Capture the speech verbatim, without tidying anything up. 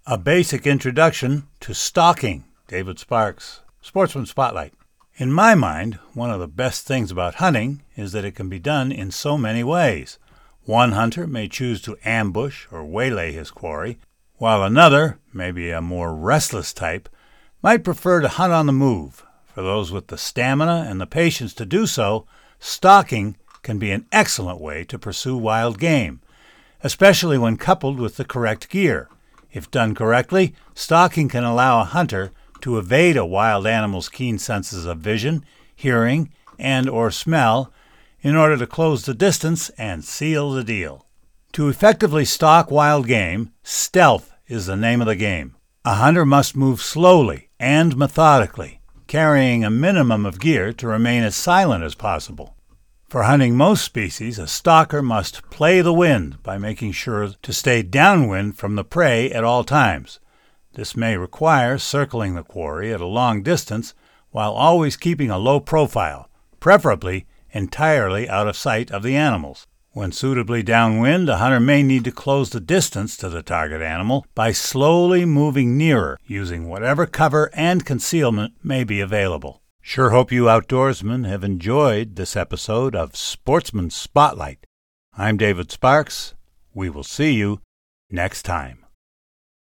A basic introduction to stalking. David Sparks, Sportsman Spotlight. In my mind, one of the best things about hunting is that it can be done in so many ways. One hunter may choose to ambush or waylay his quarry, while another, maybe a more restless type, might prefer to hunt on the move. For those with the stamina and the patience to do so, stalking can be an excellent way to pursue wild game, especially when coupled with the correct gear. If done correctly, stalking can allow a hunter to evade a wild animal's keen senses of vision, hearing, and or smell in order to close the distance and seal the deal. To effectively stalk wild game, stealth is the name of the game. A hunter must move slowly and methodically, carrying a minimum of gear to remain as silent as possible. For hunting most species, a stalker must play the wind by making sure to stay downwind from the prey at all times. This may require circling the quarry at a long distance while always keeping a low profile, preferably entirely out of sight of the animals. When suitably downwind, a hunter may need to close the distance to the target animal by slowly moving nearer, using whatever cover and concealment may be available. Sure hope you outdoorsmen have enjoyed this episode of Sportsman Spotlight. I'm David Sparks. We will see you next time.